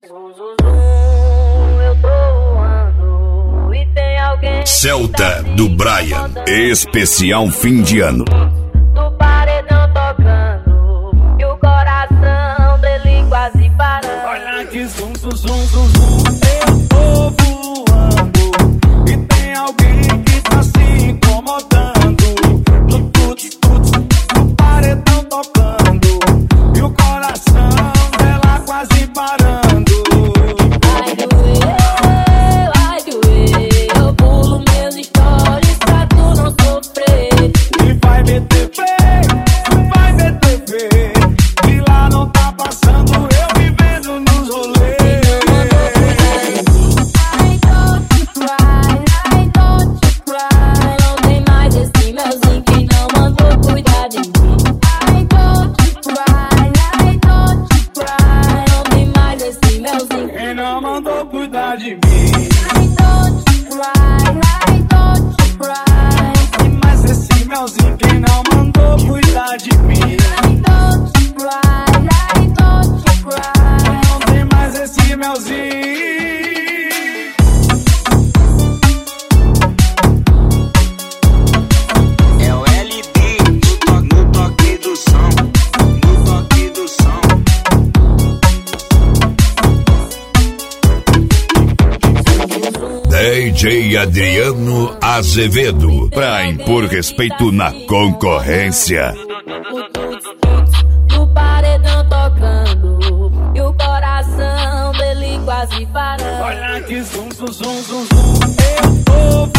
Eu tô voando e tem alguém. Celta do Brian, especial fim de ano. Do paredão tocando e o coração dele quase parando. Olha que zum, zum, zum, zum, zum. Eu tô voando e tem alguém que tá se incomodando. No tut-tut, no paredão tocando e o coração dela quase parando. Vai doer, eu pulo meus stories pra tu não sofrer. E vai meter fé, vai meter fé. E lá não tá passando, eu vivendo nos rolês. I don't cry, não tem mais esse melzinho que não mandou cuidar de mim. I don't cry, não tem mais esse melzinho. Quem não mandou cuidar de mim? I don't cry. E mais esse melzinho, quem não mandou cuidar de mim? I don't cry. Não tem mais esse melzinho. É o LB no toque do som, no toque do som. DJ Adriano Azevedo, pra impor respeito na concorrência. O paredão tocando e o coração dele quase parando. Olha que zum, zum, zum, zum, zum. Eu tô